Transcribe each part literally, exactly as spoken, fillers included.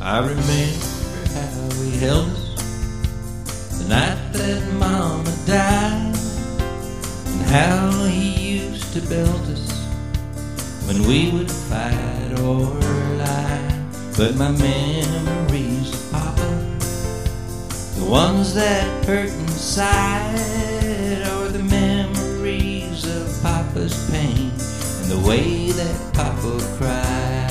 I remember how he held us the night that Mama died, and how he used to belt us when we would fight or lie. But my memories of Papa, the ones that hurt inside, are the memories of Papa's pain and the way that Papa cried.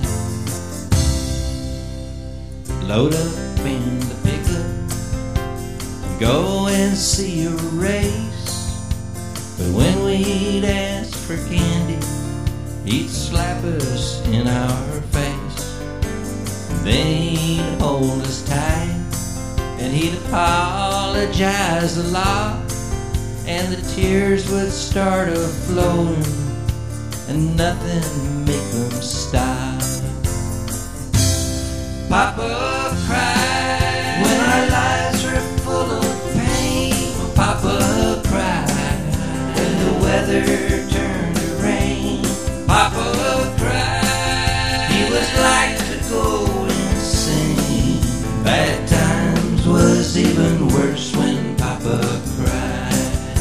Load up in the pickup and go and see a race. But when we'd ask for candy, he'd slap us in our face. And then he'd hold us tight and he'd apologize a lot, and the tears would start a-flowing and nothing make them stop. Papa cried when our lives were full of pain. Papa cried when the weather turned to rain. Papa cried, he was like to go insane. Bad times was even worse when Papa cried.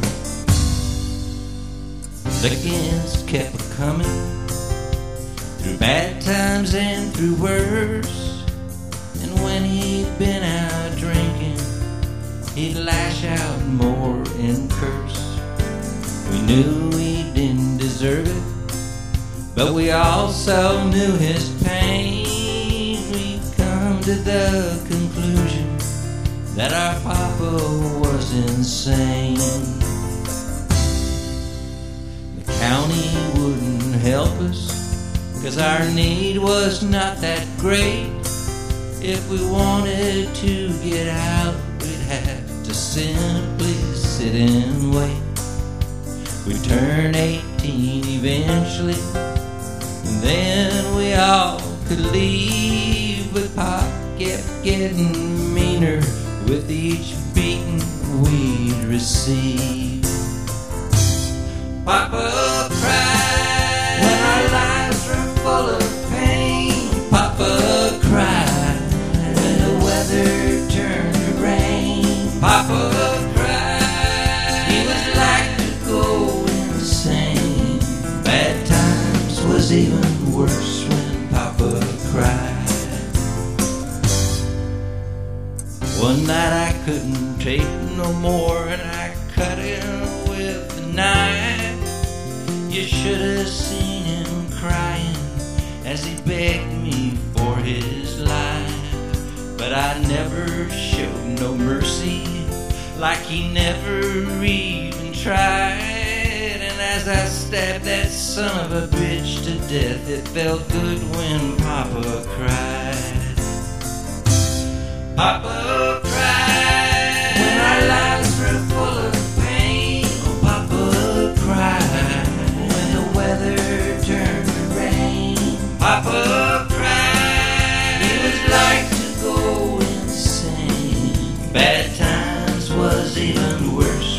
The kids kept a-coming through bad times and through worse. And when he'd been out drinking, he'd lash out more and curse. We knew he didn't deserve it, but we also knew his pain. We'd come to the conclusion that our Papa was insane. The county wouldn't help us, 'cause our need was not that great. If we wanted to get out, we'd have to simply sit and wait. We'd turn eighteen eventually, and then we all could leave. But Pop kept getting meaner with each beating we'd receive. Papa cried when our lives were full of pain. Papa cried when the weather turned to rain. Papa cried, he was like to go insane. Bad times was even worse when Papa cried. One night I couldn't take no more, and I cut him with the knife. You should have seen him crying as he begged me for his life. But I never showed no mercy, like he never even tried. And as I stabbed that son of a bitch to death, it felt good when Papa cried. Papa cried when our lives were full of pain. Oh, Papa cried when the weather turned to rain. Papa cried, he was like to go insane. Bad times was even worse